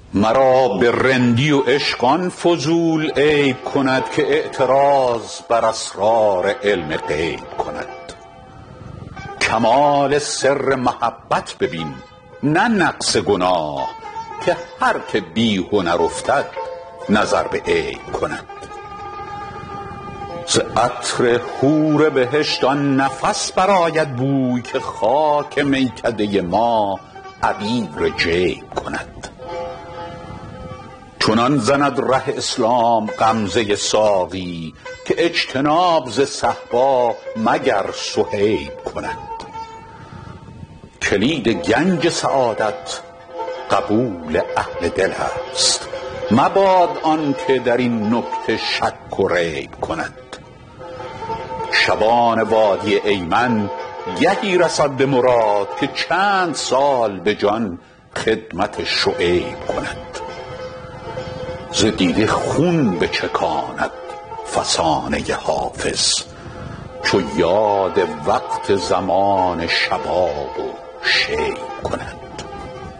مرا به رندی و عشق آن فضول عیب کند که اعتراض بر اسرار علم غیب کند. کمال سر محبت ببین نه نقص گناه، که هر که بی هنر افتد نظر به عیب کند. ز عطر حور بهشت آن نفس برآید بوی، که خاک میکده ما عبیر جیب کند. چنان زند ره اسلام غمزه ساقی، که اجتناب ز صهبا مگر صهیب کند. کلید گنج سعادت قبول اهل دل است، مباد آن که در این نکته شک و ریب کند. شبان وادی ایمن گهی رسد به مراد، که چند سال به جان خدمت شعیب کند. ز دیده خون بچکاند فسانه حافظ، چو یاد وقت زمان شباب و شیب کند.